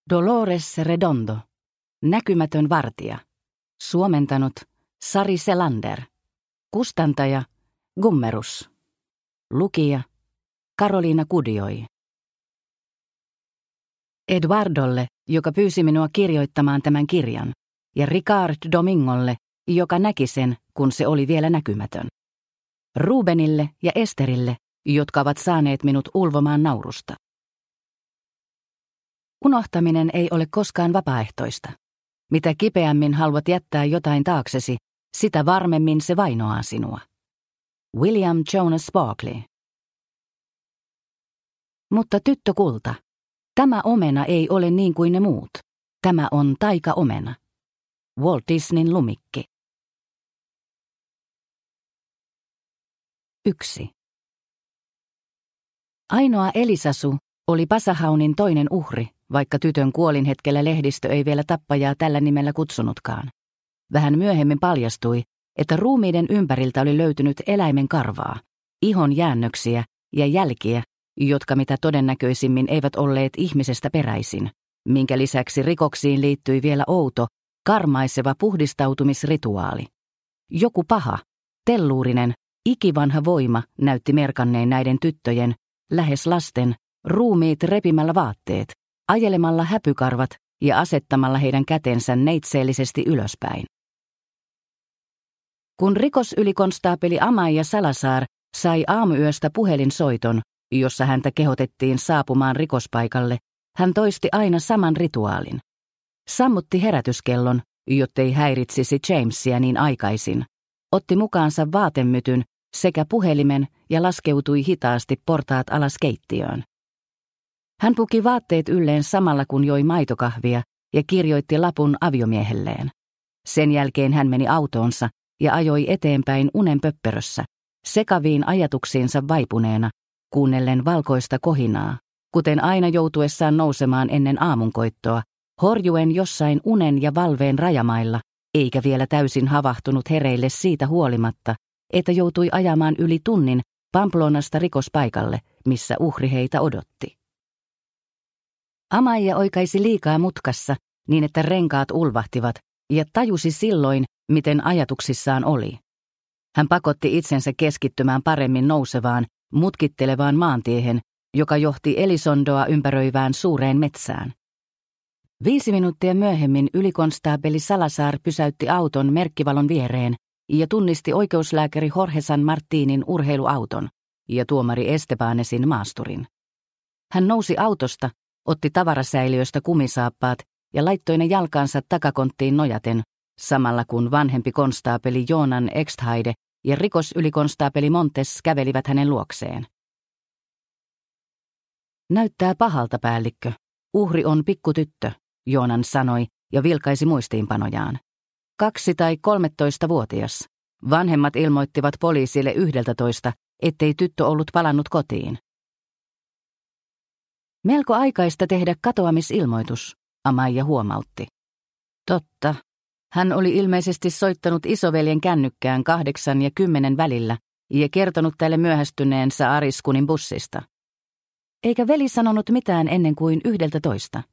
Dolores Redondo, näkymätön vartija. Suomentanut Sari Selander. Kustantaja Gummerus. Lukija Karoliina Kudioi. Eduardolle, joka pyysi minua kirjoittamaan tämän kirjan, ja Ricard Domingolle, joka näki sen, kun se oli vielä näkymätön. Rubenille ja Esterille, jotka ovat saaneet minut ulvomaan naurusta. Unohtaminen ei ole koskaan vapaaehtoista. Mitä kipeämmin haluat jättää jotain taaksesi, sitä varmemmin se vainoaa sinua. William Jonas Barclay. Mutta tyttö kulta, tämä omena ei ole niin kuin ne muut. Tämä on taikaomena. Walt Disneyn lumikki. 1. Ainoa Elisasu oli Pasahaunin toinen uhri, vaikka tytön kuolinhetkellä lehdistö ei vielä tappajaa tällä nimellä kutsunutkaan. Vähän myöhemmin paljastui, että ruumiiden ympäriltä oli löytynyt eläimen karvaa, ihon jäännöksiä ja jälkiä, jotka mitä todennäköisimmin eivät olleet ihmisestä peräisin, minkä lisäksi rikoksiin liittyi vielä outo, karmaiseva puhdistautumisrituaali. Joku paha, telluurinen, ikivanha voima näytti merkanneen näiden tyttöjen, lähes lasten, ruumiit repimällä vaatteet, ajelemalla häpykarvat ja asettamalla heidän kätensä neitseellisesti ylöspäin. Kun rikosylikonstaapeli Amaya Salazar sai aamuyöstä puhelinsoiton, jossa häntä kehotettiin saapumaan rikospaikalle, hän toisti aina saman rituaalin. Sammutti herätyskellon, jottei häiritsisi Jamesia niin aikaisin, otti mukaansa vaatemytyn sekä puhelimen ja laskeutui hitaasti portaat alas keittiöön. Hän puki vaatteet ylleen samalla kun joi maitokahvia ja kirjoitti lapun aviomiehelleen. Sen jälkeen hän meni autoonsa ja ajoi eteenpäin unen pöppörössä, sekaviin ajatuksiinsa vaipuneena, kuunnellen valkoista kohinaa, kuten aina joutuessaan nousemaan ennen aamunkoittoa, horjuen jossain unen ja valveen rajamailla, eikä vielä täysin havahtunut hereille siitä huolimatta, että joutui ajamaan yli tunnin Pamplonasta rikospaikalle, missä uhri heitä odotti. Amaya oikaisi liikaa mutkassa, niin että renkaat ulvahtivat, ja tajusi silloin, miten ajatuksissaan oli. Hän pakotti itsensä keskittymään paremmin nousevaan, mutkittelevaan maantiehen, joka johti Elisondoa ympäröivään suureen metsään. 5 minuuttia myöhemmin ylikonstaapeli Salazar pysäytti auton merkkivalon viereen ja tunnisti oikeuslääkäri Jorge San Martinin urheiluauton ja tuomari Estebanesin maasturin. Hän nousi autosta, otti tavarasäiliöstä kumisaappaat ja laittoi ne jalkansa takakonttiin nojaten, samalla kun vanhempi konstaapeli Jonan Exthaide ja rikosylikonstaapeli Montes kävelivät hänen luokseen. Näyttää pahalta, päällikkö. Uhri on pikkutyttö, Jonan sanoi ja vilkaisi muistiinpanojaan. 2- tai 13-vuotias. Vanhemmat ilmoittivat poliisille 11, ettei tyttö ollut palannut kotiin. Melko aikaista tehdä katoamisilmoitus, Amaya huomautti. Totta. Hän oli ilmeisesti soittanut isoveljen kännykkään 8 ja 10 välillä ja kertonut tälle myöhästyneensä Ariskunin bussista. Eikä veli sanonut mitään ennen kuin 11.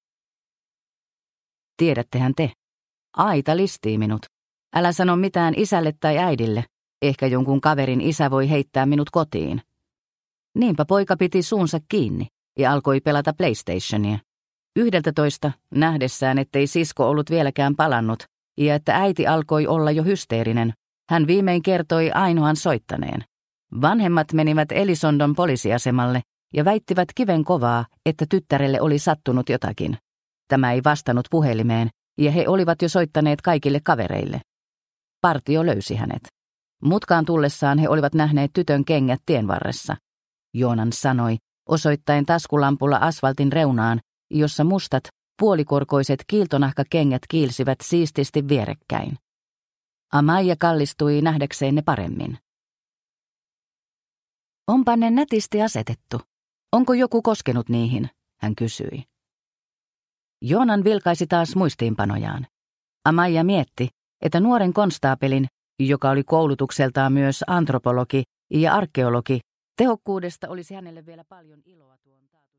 Tiedättehän te. Aita listii minut. Älä sano mitään isälle tai äidille. Ehkä jonkun kaverin isä voi heittää minut kotiin. Niinpä poika piti suunsa kiinni ja alkoi pelata PlayStationia. 11 nähdessään, ettei sisko ollut vieläkään palannut ja että äiti alkoi olla jo hysteerinen, hän viimein kertoi ainoan soittaneen. Vanhemmat menivät Elisondon poliisiasemalle ja väittivät kiven kovaa, että tyttärelle oli sattunut jotakin. Tämä ei vastannut puhelimeen ja he olivat jo soittaneet kaikille kavereille. Partio löysi hänet. Mutkaan tullessaan he olivat nähneet tytön kengät tienvarressa. Jonan sanoi, osoittaen taskulampulla asfaltin reunaan, jossa mustat, puolikorkoiset kiiltonahkakengät kiilsivät siististi vierekkäin. Amaya kallistui nähdäkseen ne paremmin. Onpa ne nätisti asetettu. Onko joku koskenut niihin? Hän kysyi. Jonan vilkaisi taas muistiinpanojaan. Amaya mietti, että nuoren konstaapelin, joka oli koulutukseltaan myös antropologi ja arkeologi, tehokkuudesta olisi hänelle vielä paljon iloa tuon